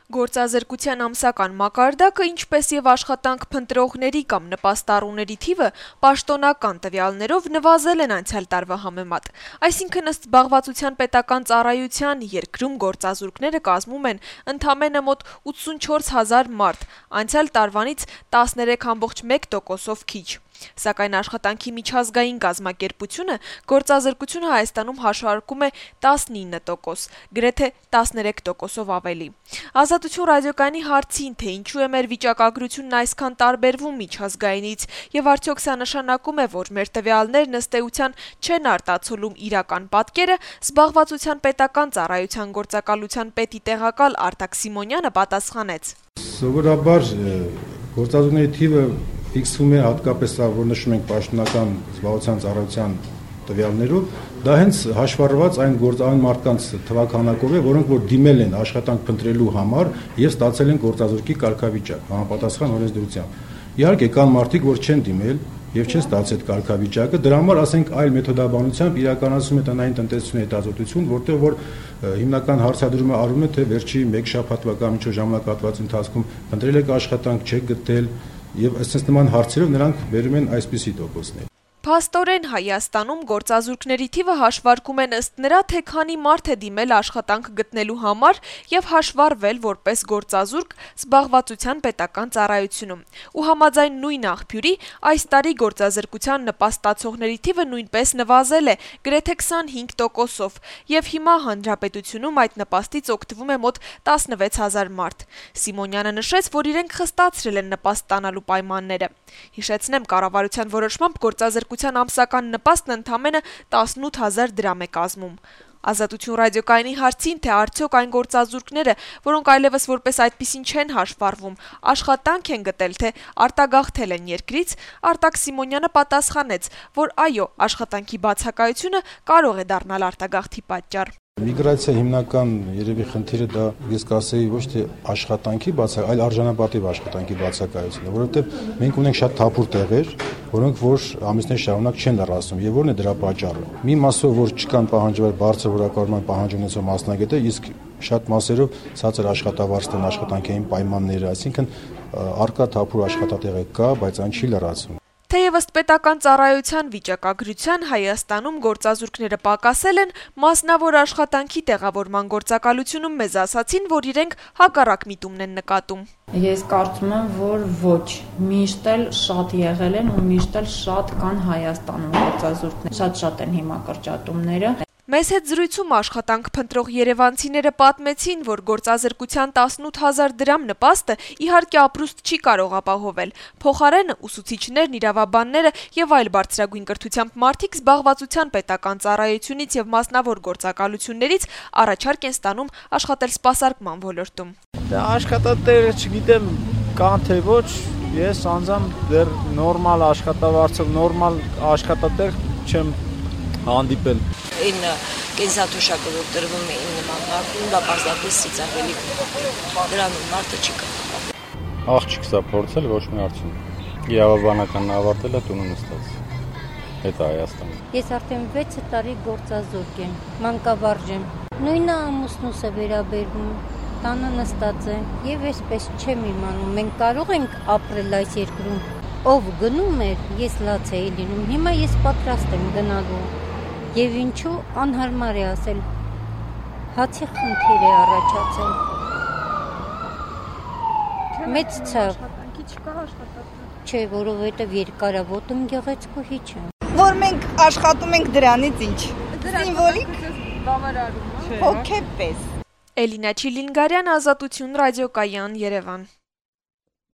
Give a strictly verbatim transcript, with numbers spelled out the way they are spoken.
Գործազրկության ամսական մակարդակը, ինչպես եւ աշխատանք փնտրողների կամ նպաստառուների թիվը պաշտոնական տվյալներով նվազել են անցյալ տարվա համեմատ։ Այսինքն ըստ զբաղվածության պետական ծառայության երկրում գործազուրկները կազմում են ընդամենը մոտ ութսունչորս հազար մարդ, անցյալ տարվանից տասներեք կόμք մեկ տոկոսով քիչ։ Սակայն աշխատանքի միջազգային կազմակերպությունը գործազրկությունը Հայաստանում հաշվարկում է տասնինը տոկոս, գրեթե տասներեք տոկոսով ավելի։ Ազատություն ռադիոկայանի հարցին, թե ինչու է մեր վիճակագրությունն այսքան տարբերվում միջազգայինից եւ արդյոք սա նշանակում է, որ մեր տվյալներն ըստ էության չեն արտացոլում իրական պատկերը, զբաղվածության պետական ծառայության գործակալության պետի տեղակալ Արտակ Սիմոնյանը պատասխանեց. Սովորաբար գործազուրկների թիվը ֆիքսվում է հատկապես սա, որ նշում ենք պաշտոնական զբաղվածության ծառայության տվյալներով, դա հենց հաշվառված այն գործային մարդկանց թվականակով է, որոնք որ դիմել են աշխատանք փնտրելու համար եւ ստացել են գործազուրկի կարգավիճակ համապատասխան օրենսդրությամբ։ Իհարկե կան մարդիկ, որ չեն դիմել եւ չեն ստացել այդ կարգավիճակը, դրա համար ասենք այլ մեթոդաբանությամբ իրականացում է տնային տնտեսություն հետազոտություն, որտեղ որ հիմնական հարցադրումը արվում է, թե վերջի մեկ շաբաթվա կամ ինչ-որ ժամանակահատվածի ընթացքում փնտրել եք աշխատանք, չեք գտել եւ ըստ նման հարցերով նրանք վերում են այսպիսի տոկոսներ։ Փաստորեն Հայաստանում գործազուրկների թիվը հաշվարկում են ըստ նրա, թե քանի մարդ է դիմել աշխատանք գտնելու համար եւ հաշվառվել որպես գործազուրկ զբաղվածության պետական ծառայությունում։ Ու համաձայն նույն աղբյուրի այս տարի գործազրկության նպաստացողների թիվը նույնպես նվազել է գրեթե քսանհինգ տոկոսով եւ հիմա հանրապետությունում այդ նպաստից օգտվում է մոտ տասնվեց հազար մարդ։ Սիմոնյանը նշեց, որ իրենք խստացրել են նպաստ ստանալու պայմանները։ Հիշեցնեմ, կառավարության որոշմամբ գործազրկության ամսական նպաստն ընդամենը տասնութ հազար դրամ է կազմում։ Ազատություն ռադիոկայանի հարցին, թե արդյոք այն գործազուրկները, որոնք այլևս որպես այդպիսին չեն հաշվառվում, աշխատանք են գտել, թե արտագաղթել են երկրից, Արտակ Սիմոնյանը պատասխանեց, որ այո, աշխատանքի բացակայությունը կարող է դառնալ արտագաղթի պատճառ։ Միգրացիա հիմնական երևի խնդիրը դա ես կասեի ոչ թե աշխատանքի բացակայություն, այլ արժանապատիվ աշխատանքի բացակայությունն է, որովհետև մենք ունենք շատ թափուր տեղեր, որոնք որ ամիսներ շարունակ չեն լրացնում, եւ որն է դրա պատճառը։ Մի մասով որ չկան պահանջվել բարձր որակավորման պահանջ ունեցող մասնագետներ, իսկ շատ մասերով ցածր աշխատավարձն աշխատանքային պայմանները, այսինքն արկա թափուր աշխատատեղը կա, բայց այն չի լրացվում։ Թեև ըստ պետական ծառայության վիճակագրության Հայաստանում գործազուրկները պակասել են, մասնավոր աշխատանքի տեղավորման գործակալությունում մեզ ասացին, որ իրենք հակառակ միտումն են նկատում։ Ես կարծում եմ, որ ոչ, միշտ էլ շատ եղել են ու միշտ էլ շատ կան Հայաստանում գործազուրկներ, շատ-շատ են հիմա կրճատումները։ Մեզ հետ զրույցում աշխատանք փնտրող երևանցիները պատմեցին, որ գործազրկության տասնութ հազար դրամ նպաստը իհարկե ապրուստ չի կարող ապահովել։ Փոխարենը ուսուցիչներն, իրավաբանները եւ այլ բարձրագույն կրթությամբ մարդիկ զբաղվածության պետական ծառայությունից եւ մասնավոր գործակալություններից առաջարկ են ստանում աշխատել սպասարկման ոլորտում։ Դա աշխատատեղը չգիտեմ կան թե ոչ, ես անձամբ դեռ նորմալ աշխատավարձով, նորմալ աշխատատեղ չեմ հանդիպել։ Այն կենսաթոշակը, որ տրվում է նման մարդուն, դա պարզապես ծիծաղելի դրանում մարդը չի կարող։ Աղջիկ սա փորձել ոչ մի արդյունք։ Իրավաբանականն ավարտել է, տունը նստած։ Հետ է Հայաստանում։ Ես արդեն վեց տարի գործազուրկ եմ, մանկավարժ եմ։ Նույնը ամուսնուս է վերաբերվում, տանը նստած է եւ այսպես չեմ իմանում, մենք կարող ենք ապրել այս երկրում։ Ով գնում էր, ես լաց էի լինում, հիմա ես պատրաստ եմ գնալու։ Եվ ինչու անհարմար է ասել, հացի խնդիր է առաջացել։ Մեծ ցավ։ Չէ, որովհետև երկարավոտում գեղեցկու հիչ է։ Որ մենք աշխատում ենք դրանից ինչ։ Սիմվոլիկ բավարարում է։ Հոգեպես։ Էլինա Չիլինգարյան, Ազատություն ռադիոկայան, Երևան։